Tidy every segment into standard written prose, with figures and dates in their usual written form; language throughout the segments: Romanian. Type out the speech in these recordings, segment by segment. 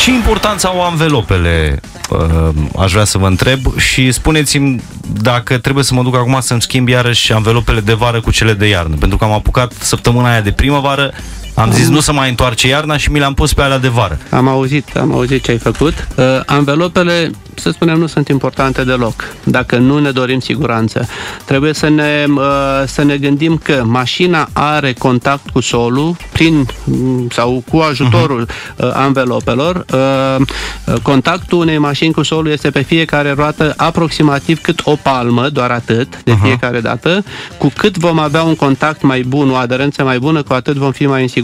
Ce importanță au anvelopele? Aș vrea să vă întreb și spuneți-mi dacă trebuie să mă duc acum să-mi schimb iarăși anvelopele de vară cu cele de iarnă, pentru că am apucat săptămâna aia de primăvară, am zis nu să mai întoarce iarna și mi le-am pus pe alea de vară. Am auzit ce ai făcut. Anvelopele, să spunem, nu sunt importante deloc, dacă nu ne dorim siguranță. Trebuie să ne gândim că mașina are contact cu solul prin sau cu ajutorul anvelopelor. Contactul unei mașini cu solul este pe fiecare roată aproximativ cât o palmă, doar atât, de fiecare dată. Cu cât vom avea un contact mai bun, o aderență mai bună, cu atât vom fi mai în siguranță.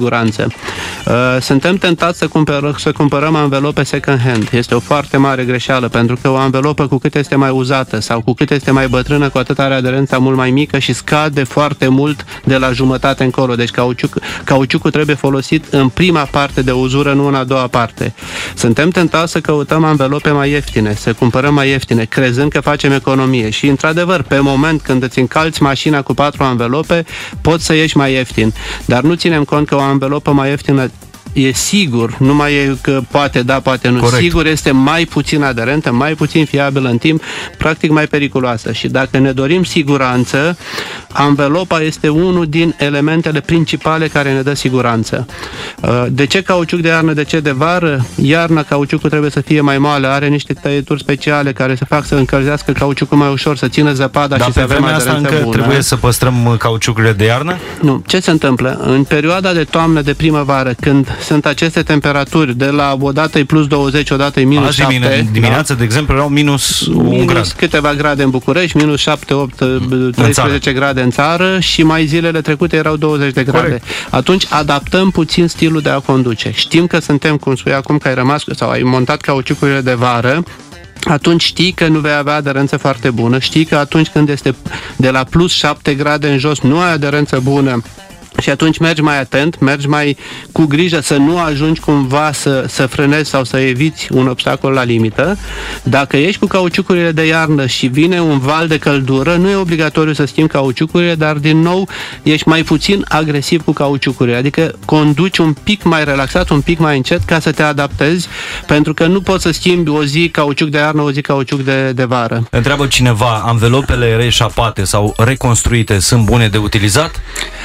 Suntem tentați să cumpărăm anvelope second hand. Este o foarte mare greșeală, pentru că o anvelopă cu cât este mai uzată sau cu cât este mai bătrână, cu atât are aderența mult mai mică și scade foarte mult de la jumătate încolo. Deci cauciucul trebuie folosit în prima parte de uzură, nu în a doua parte. Suntem tentați să căutăm anvelope mai ieftine, să cumpărăm mai ieftine, crezând că facem economie. Și, într-adevăr, pe moment când îți încalți mașina cu 4 anvelope, poți să ieși mai ieftin. Dar nu ținem cont că o anvelopă mai ieftină e sigur, nu mai e că poate da, poate nu. Corect. Sigur este mai puțin aderentă, mai puțin fiabilă în timp, practic mai periculoasă. Și dacă ne dorim siguranță, anvelopa este unul din elementele principale care ne dă siguranță. De ce cauciuc de iarnă, de ce de vară? Iarna cauciucul trebuie să fie mai moale, are niște tăieturi speciale care să fac să încălzească cauciucul mai ușor, să țină zăpada și să avem aderență bună. Trebuie să păstrăm cauciucurile de iarnă? Nu. Ce se întâmplă? În perioada de toamnă, de primăvară, când sunt aceste temperaturi, de la odată e plus 20, odată e minus 7. Dimineața, de exemplu, erau minus 1 grad. Câteva grade în București, minus 7, 8, 13 grade în țară și mai zilele trecute erau 20 de grade. Corect. Atunci adaptăm puțin stilul de a conduce. Știm că suntem, cum spui acum, că ai rămas sau ai montat cauciucurile de vară, atunci știi că nu vei avea aderență foarte bună, știi că atunci când este de la plus 7 grade în jos nu ai aderență bună. Și atunci mergi mai atent, mergi mai cu grijă să nu ajungi cumva să frânezi sau să eviți un obstacol la limită. Dacă ești cu cauciucurile de iarnă și vine un val de căldură, nu e obligatoriu să schimbi cauciucurile, dar din nou ești mai puțin agresiv cu cauciucurile, adică conduci un pic mai relaxat, un pic mai încet ca să te adaptezi, pentru că nu poți să schimbi o zi cauciuc de iarnă, o zi cauciuc de vară. Întreabă cineva, anvelopele reșapate sau reconstruite sunt bune de utilizat?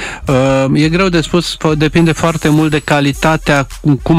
E greu de spus, depinde foarte mult de calitatea,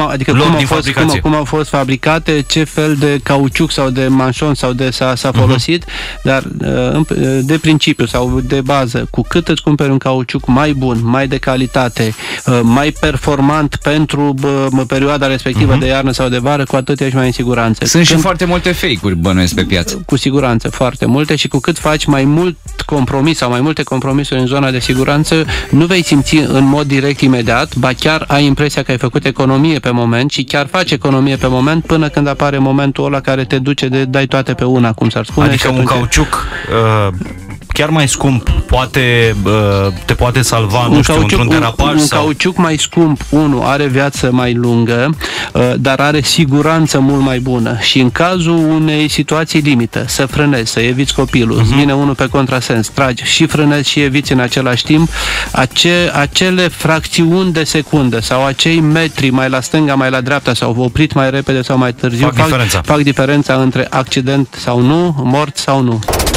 cum au fost fabricate, ce fel de cauciuc sau de manșon sau de s-a folosit, dar de principiu sau de bază, cu cât îți cumperi un cauciuc mai bun, mai de calitate, mai performant pentru perioada respectivă de iarnă sau de vară, cu atât ești mai în siguranță. Sunt și foarte multe fake-uri, bănuiesc, pe piață. Cu siguranță, foarte multe, și cu cât faci mai mult compromis sau mai multe compromisuri în zona de siguranță, nu vei simți în mod direct imediat, ba chiar ai impresia că ai făcut economie pe moment și chiar faci economie pe moment până când apare momentul ăla care te duce de dai toate pe una, cum s-ar spune. Adică un cauciuc chiar mai scump te poate salva, nu știu, într-un derapaj? Un cauciuc mai scump, are viață mai lungă, dar are siguranță mult mai bună. Și în cazul unei situații limită, să frânezi, să eviți copilul, îți vine unul pe contrasens, tragi și frânezi și eviți în același timp, acele fracțiuni de secundă sau acei metri mai la stânga, mai la dreapta sau oprit mai repede sau mai târziu fac diferența între accident sau nu, mort sau nu.